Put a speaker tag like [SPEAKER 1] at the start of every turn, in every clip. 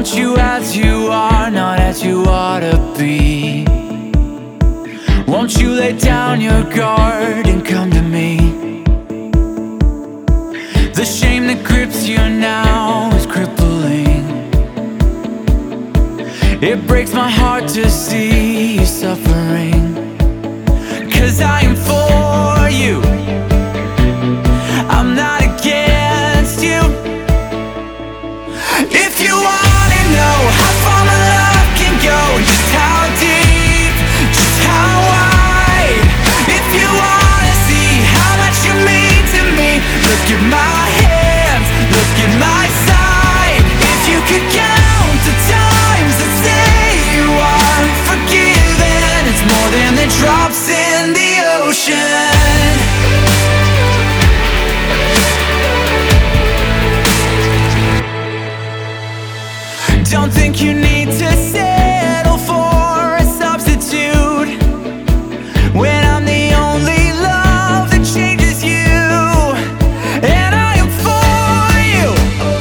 [SPEAKER 1] want you as you are, not as you ought to be. Won't you lay down your guard and come to me? The shame that grips you now is crippling. It breaks my heart to see you suffering. 'Cause I am for you, I'm not against you. If you wanna know how far my love can go, just how deep, just how wide. If you wanna see how much you mean to me, look at my hands, look at my side. If you could count the times that say you are forgiven, it's more than the drops in the ocean. Don't think you need to settle for a substitute when I'm the only love that changes you. And I am for you,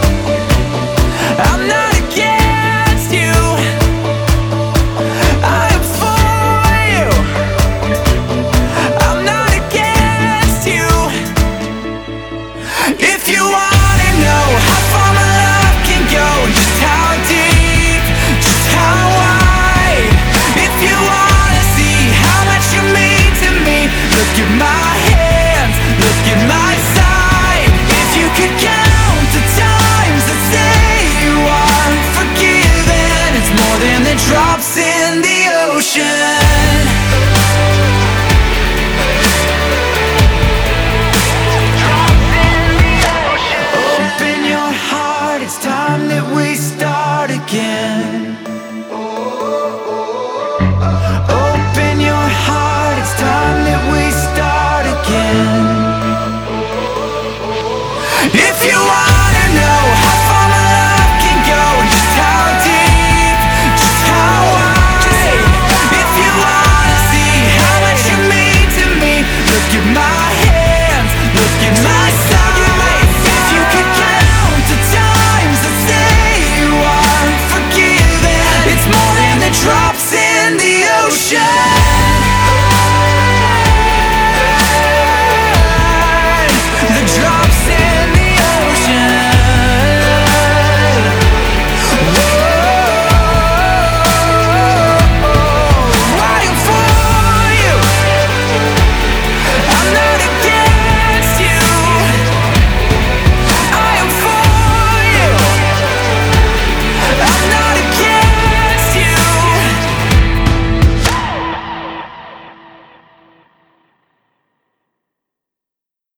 [SPEAKER 1] I'm not against you. I am for you, I'm not against you. If you wanna know how far my love can go, just how deep, just how wide. If you wanna see how much you mean to me, look at my hands, look at my side. If you could count the times that say you are forgiven, it's more than the drops in the ocean. Open your heart, it's time that we start again. Open your heart, it's time that we start again. If you wanna know how far my love can go, just how deep, just how wide. If you wanna see how much you mean to me, look at my hands, look at my side. If you could count the times that say you are forgiven, it's more than the drops in the ocean.